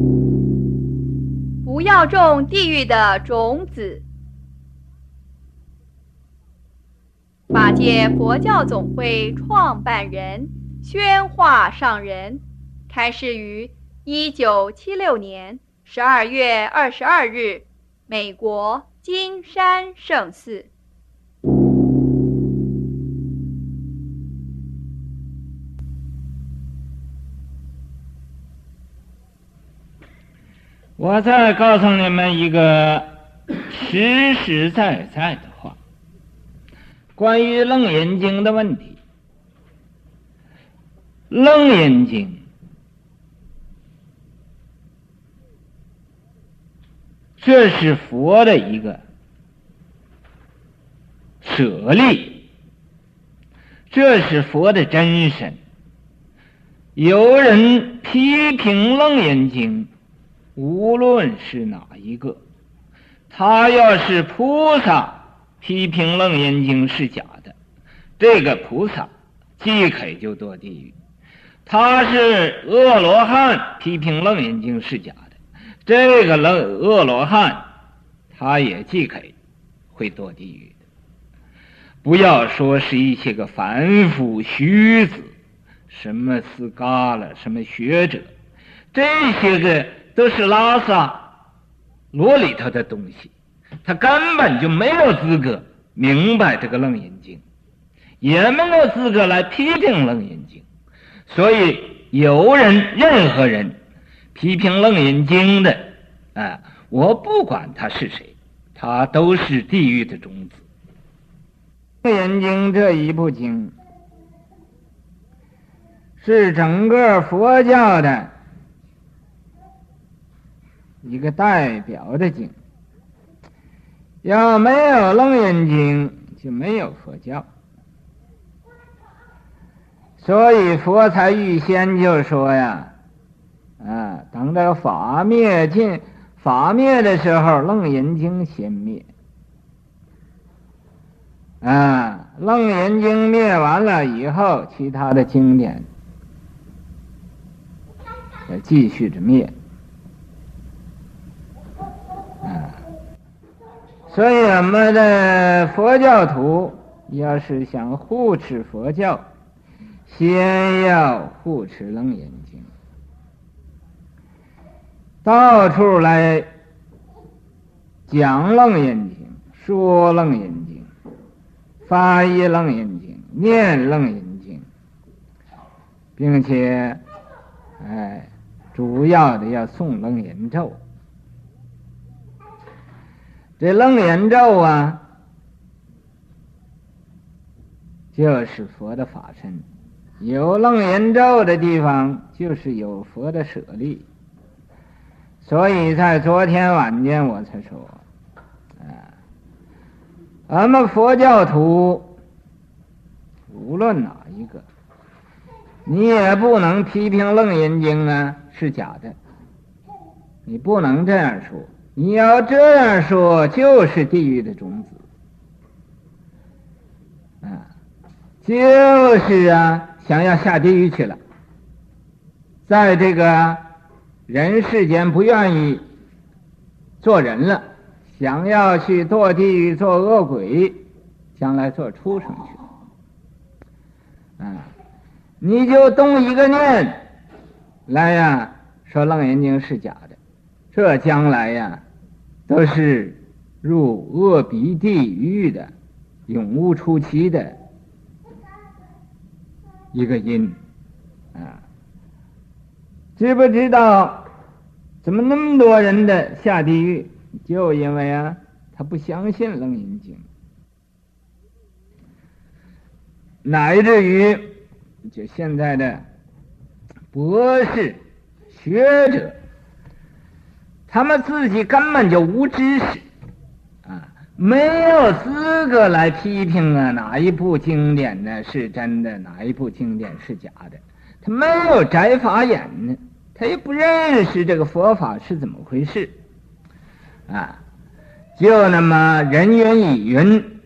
不要种地狱的种子。法界佛教总会创办人宣化上人开示于1976年12月22日，美国金山圣寺。 我再告诉你们一个实实在在的话，关于楞严经的问题。楞严经这是佛的一个舍利，这是佛的真身。有人批评楞严经，无论是哪一个，他要是菩萨批评楞严经是假的，这个菩萨即可就堕地狱；他是阿罗汉批评楞严经是假的，这个阿罗汉他也即可会堕地狱的。不要说是一些个凡夫虚子，什么斯嘎了，什么学者，这些个都是拉萨罗里头的东西，他根本就没有资格明白这个楞严经，也没有资格来批评楞严经。所以任何人批评楞严经的我不管他是谁，他都是地狱的种子。楞严经这一部经是整个佛教的一个代表的经，要没有楞严经就没有佛教。所以佛才预先就说呀，等到法灭的时候，楞严经先灭。楞严经灭完了以后，其他的经典继续着灭。所以我们的佛教徒要是想护持佛教，先要护持楞严经，到处来讲楞严经，说楞严经，发译楞严经，念楞严经，并且主要的要诵楞严咒。这楞严咒就是佛的法身，有楞严咒的地方就是有佛的舍利。所以在昨天晚间我才说，我们佛教徒无论哪一个，你也不能批评楞严经是假的，你不能这样说。你要这样说，就是地狱的种子，就是想要下地狱去了，在这个人世间不愿意做人了，想要去堕地狱做恶鬼，将来做畜生去了，你就动一个念来说楞严经是假的，这将来都是入恶鼻地狱的永无出期的一个因知不知道怎么那么多人的下地狱，就因为他不相信楞严经，乃至于就现在的博士学者，他们自己根本就无知识没有资格来批评哪一部经典呢是真的，哪一部经典是假的。他没有摘法眼呢，他也不认识这个佛法是怎么回事就那么人云亦云，